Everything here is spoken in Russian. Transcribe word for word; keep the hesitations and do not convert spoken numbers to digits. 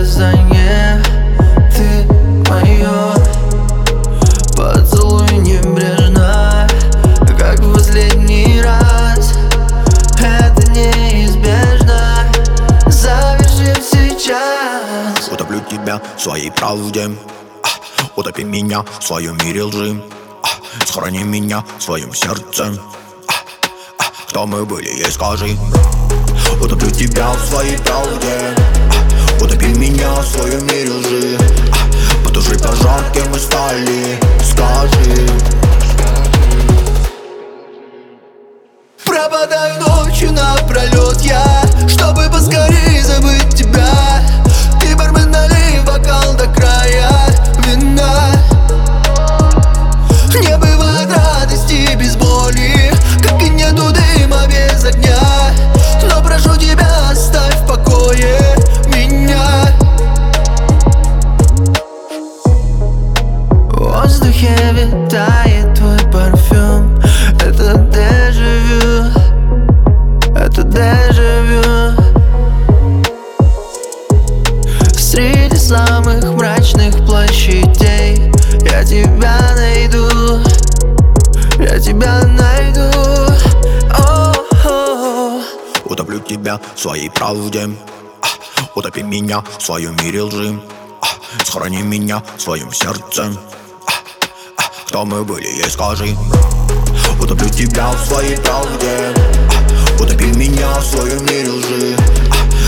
наказание. Ты мое, поцелуй небрежно, как в последний раз. Это неизбежно, завершим сейчас. Утоплю тебя в своей правде, а, утопи меня в своем мире лжи, а, сохрани меня в своем сердце. а, а, Кто мы были, ей скажи. Утоплю тебя в своей правде, а, утопи меня в своем мире лжи, а, потуши пожар, кем мы стали, скажи. Пропадаю ночью напролет я, чтобы поскорее забыть тебя. Ты, бармен, налей бокал до края вина. Не бывает радости без боли, как и нету дыма без огня. Но прошу тебя, оставь в покое меня. В воздухе витает твой парфюм. Это дежавю, это дежавю. Среди самых мрачных площадей я тебя найду, я тебя найду. О-о-о. Утоплю тебя в своей правде, а, утопи меня в своем мире лжи, а, сохрани меня в своем сердце. а, а, Кто мы были, ей скажи. Утоплю тебя в своей правде, а, утопи меня в своем мире лжи, а,